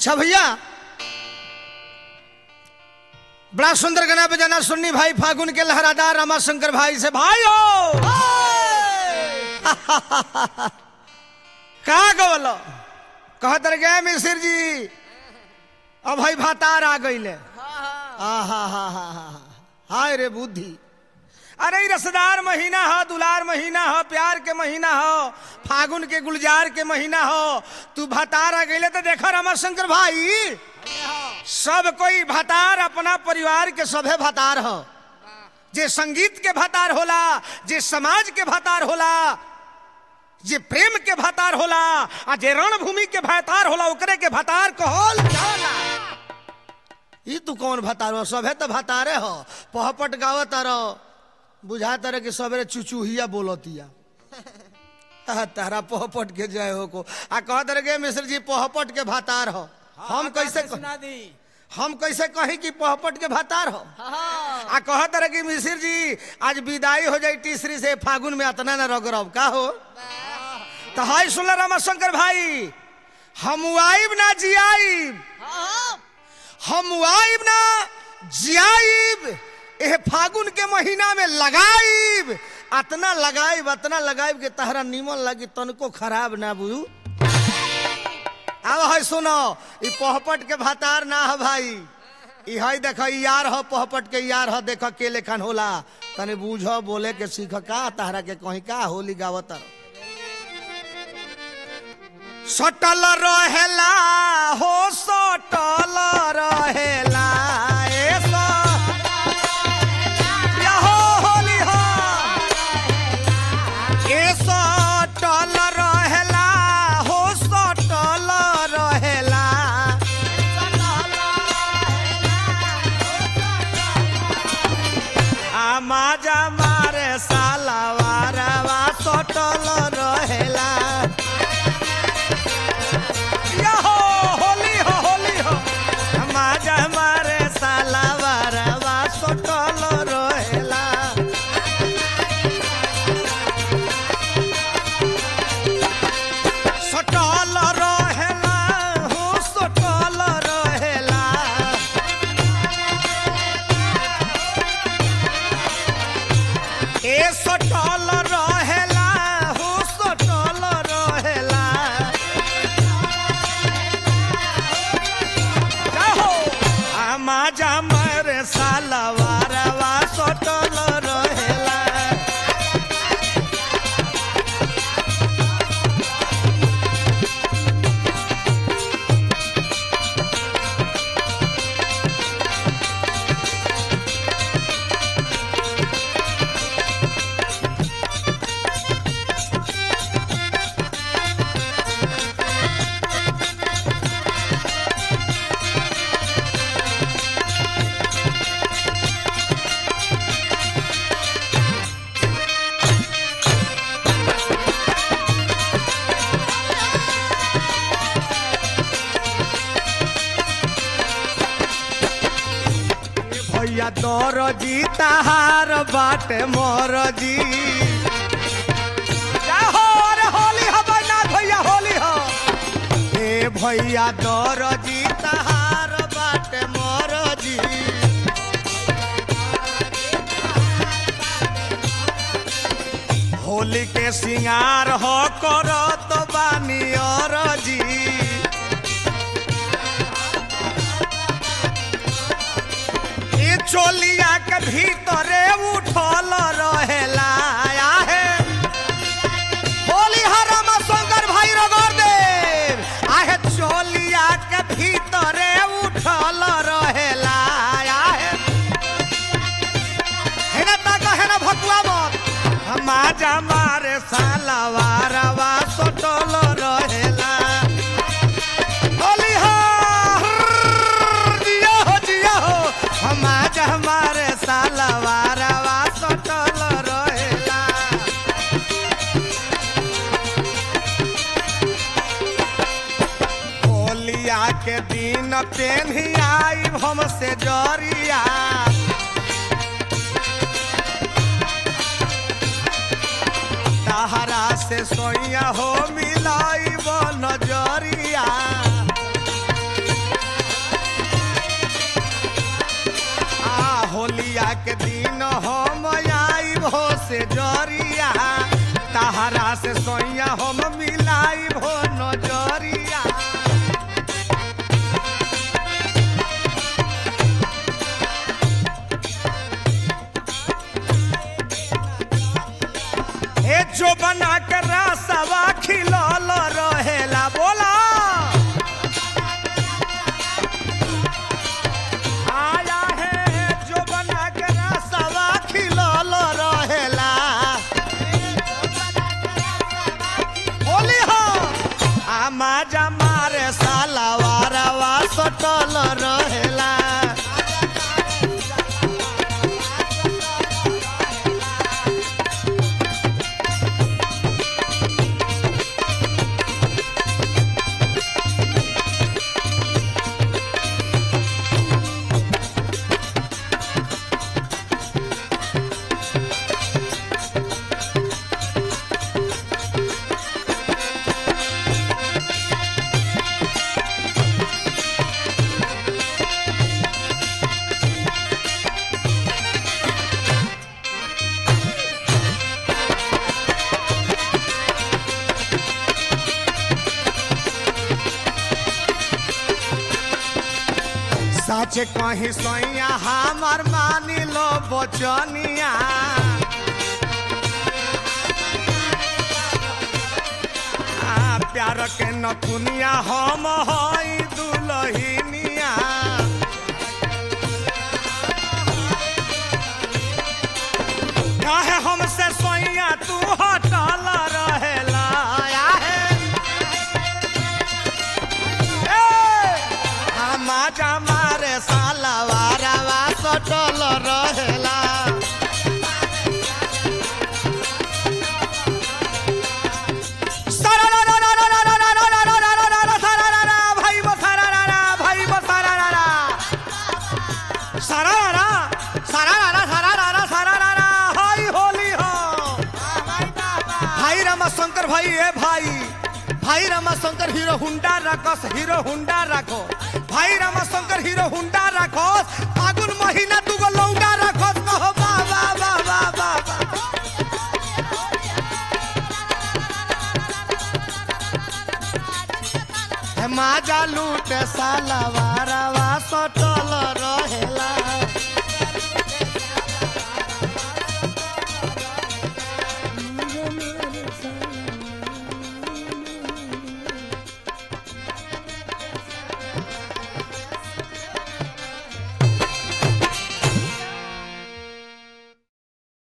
अच्छा भैया, बड़ा सुंदर गाना बजाना सुननी भाई फागुन के लहरादार रामाशंकर भाई से। भाई हो का गवलो कहत गए मिसिर जी, अब भाई भातार आ गईले। हाय रे बुद्धि, अरे रसदार महीना हो, दुलार महीना हो, प्यार के महीना हो, फागुन के गुलजार के महीना हो, तू भातार आ गईले। तो देखो रामाशंकर भाई, सब कोई भातार अपना परिवार के सभे भातार हो। जे संगीत के भातार होला, जे समाज के भातार होला, जे प्रेम के भातार होला, आ जे रणभूमि के भातार होला, ओकरे के भातार कहल जाला। ई तू कौन भातार हो? सभे तो भातारे हो। पहपट गावत रहो, बुझा तरह के सबरे चुचुहिया बोलतिया। तारा पहपट के जय हो को आ कहत रहे मिश्र जी पहपट के भातार हो। हम कैसे कहीं कि पहपट के भातार हो? आ कहत रहे कि मिश्र जी आज विदाई हो जाए तीसरी से, फागुन में अतना न रगरब का हो। तो हाय सुन रामाशंकर भाई, हम आइब ना जियाइब, हम आइब ना जियाइब, एह फागुन के महीना में लगाइब, अतना लगाइब के तहरा नीमन लगी, तनको खराब ना बुझू। अब है सुनो, ई पहपट के भातार ना है भाई, ई है देखो यार हो, पहपट के यार हो। देखो के लेखन होला, तने बूझो बोले के सीख का, तहरा के कहीं का होली गावत। सटल रहेला हो, सटल रहेला माजा मारे सालावारवा, सटल रहेला। होली हो माजा मारे सालावारवा, सटल रहेला। सटल रहेला हो, सटल रहेला। ए सटल रहेला हो, सटल रहेला। जाहो माजा मारे सालावारवा, सटल रहेला। भैया तोर जी तहार बाटे मोर जी। रे होली हो बना भैया, होली हो। ए भैया तोर जी तहार बाटे मोर जी। होली के सिंगार हो करत बानी और जी। चोलिया के भीतरे उठल रहेला। होली रामाशंकर भाई रगड़ देव, आहे चोलिया के भीतरे उठल रहेला। हेना तक हेना भकुआ मत, माजा मारे सालावारवा, सटल रहेला। हमारे सालावारवा, सटल रहेला। होलिया के दिन पेन्ही आइब हमसे जरिया। तहरा से सोइया हो मिलाइब नजरिया। सच कहीं सैया हमार मानी लो बचनिया प्यार के नथुनिया हम हई दुलहिनिया काहे हमसे सैया तू हटल रहेला माजा मारे सालवारवा सटल रहेला शंकर भाई ए भाई रामाशंकर हीरो हुंडा रखस हीरो हुंडा रखो भाई रामाशंकर हीरो हुंडा रखस फागुन महीना दुगो लौंडा रखस कहो बाबा बाबा बाबा माजा लूटे सालवारवा सटल रहेला